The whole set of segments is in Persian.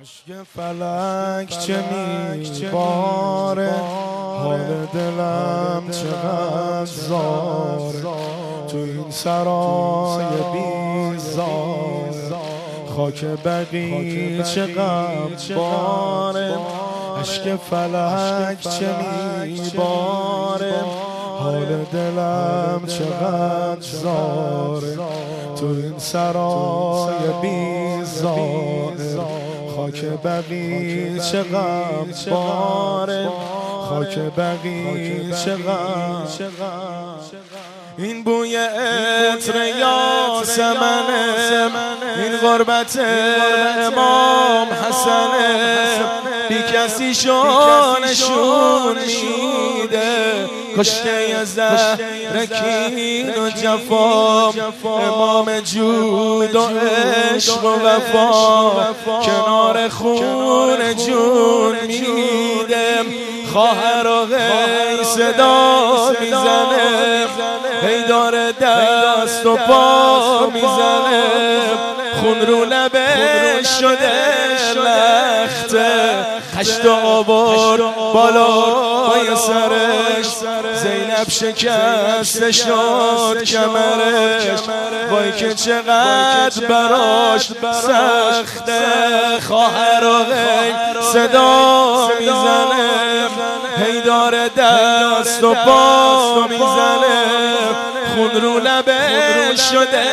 عشق فلک چه میباره، حال دلم چقدر زاره. تو این سرای بیزار، خاک بقیع چقدر باره. عشق فلک چه میباره، حال دلم چقدر زاره. تو این سرای بیزار، خاک بقیع چقدر باره. خاک بقیع چقدر. این بوی عطر یاسمنه، این غربت امام حسنه. بی کسی نشون میده، کشته زهر کین و جفا. امام جود و عشق و وفا، کنار خون جون میده. خواهر و غیر صدا میزنه، هی داره دست و پا میزنه. خون رو لبش شده لخته، هشت آورد بالای سرش. زینب شکسته شد کمرش، وای که چقدر براش سخته. خواهر و غیر صدا میزنه، هی داره دست و پا میزنه. خون رو لبش شده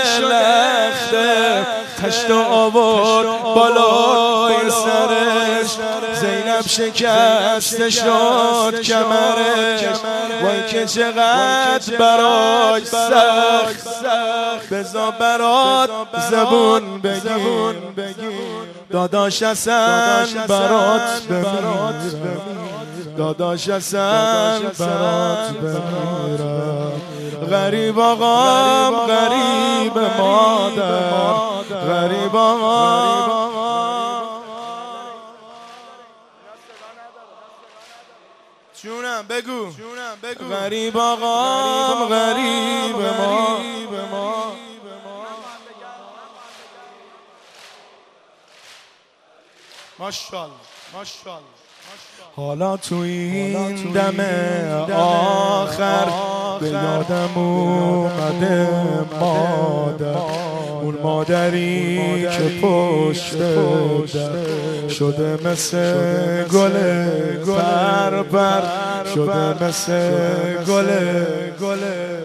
لخته، هشت آورد بالای سرش. زینب شکسته شد کمرش، وای که چقدر براش سخت. بذار برات زبون بگیر، داداش حسن برات بمیرم. داداش حسن برات بمیرم. غریب آقام غریب مادر، غریب آقام. جونم بگو غریب آقام غریب ما. ماشاءالله. حالا تو این دم آخر به یادم اومده مادر. اون مادری که پشت در شده مثل گل پرپر، شده مثل گل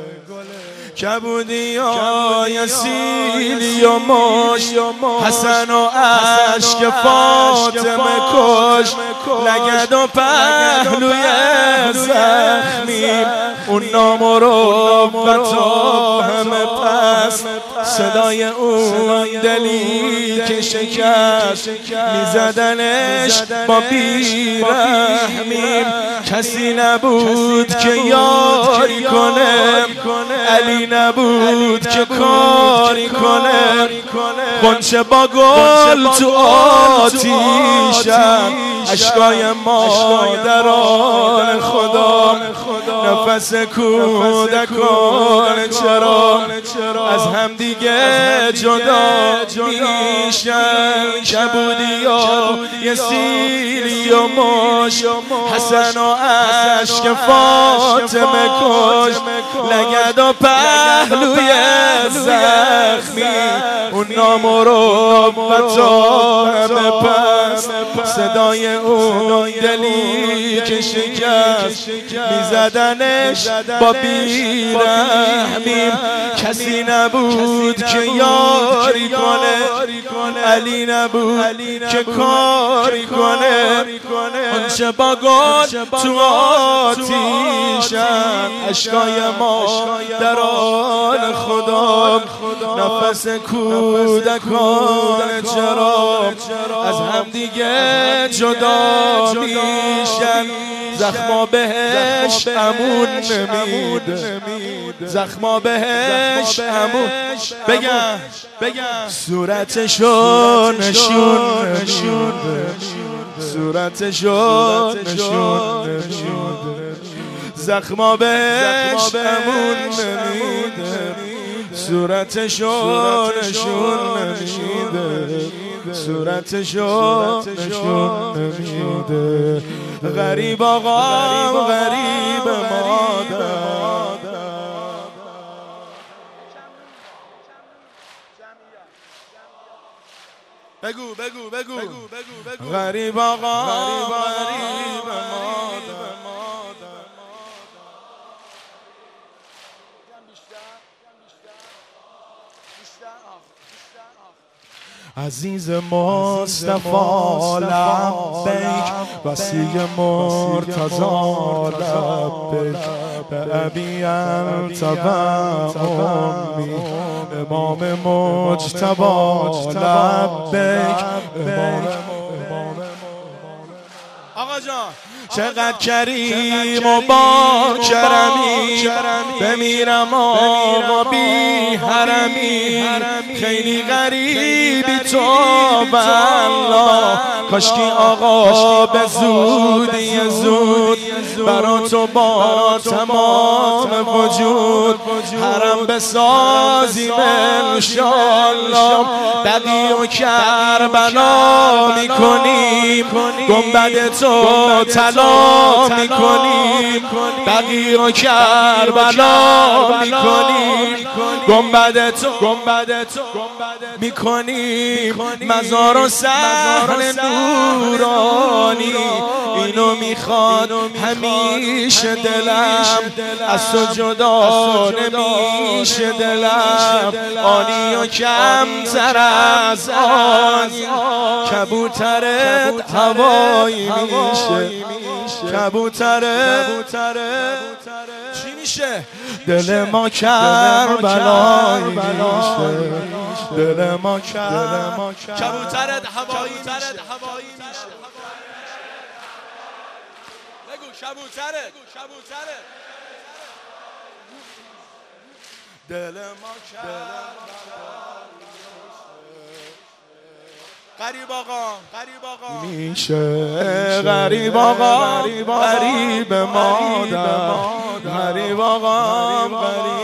کبودی های سیلی و مش. حسن و عشق فاطمه کش، لگد و پهلوی زخمی. اون نامروت و همه پس، صدای اون دلی که شکست. میزدنش با بیرحمی، کسی نبود که یاری کنه. علی نبود که کاری کنه. غنچه با گل تو آتیشم، اشکای مادران خدا. نفس کودکان چرا از هم دیگه جدا میشن. کبودی ها یه سیلی و مش، حسن و عشق فاطمه کش. لگد و پهلوی زخمی، اون نامروت و همه پس. صدای اون دلی که شکست، میزدنش با بیرحمی. کسی نبود که یاری کنه، علی نبود که کاری کنه. آنچه با گل تو آتیشم، اشکای مادران خدا. نفس کودکان چرا از هم دیگه جدا میشن. زخما بهش امون نمیده، زخما بهش امون. بگم صورتشو نشون نمیده، صورتشو نشون نمیده. زخما بهش امون نمیده، صورتشو نشون نمیده. صورتشو نشون نمیده. غریب آقا غریب مادر. بگو بگو بگو غریب آقا غریب مادر. عزیز مصطفی لبیک وسیع مرتضی لبیک به ابی انت و امی امام مجتبی لبیک. آقا جان چقدر کریم و با کرمی بمیرم آقا بی حرمی. خیلی غریبی تو والله کاشکی آقا به زودی زود برا تو با تمام وجود حرم بسازیم انشالله. دقیق و کربلا میکنیم گنبد تو طلا میکنیم. دقیق و کربلا میکنیم گنبد تو میکنیم. مزار و سهل نورانی اینو میخواد همیشه دلم از تو جدا نمیشه دلم. آنی و کمتر از آنی کبوترت هوایی میشه. کبوترت چی میشه؟ دل ما کربلایی میشه. دل ما کبوترت هوایی میشه. بگو کبوترت دل ما غریب آقا میشه. غریب آقا غریب مادر. غریب آقا غریب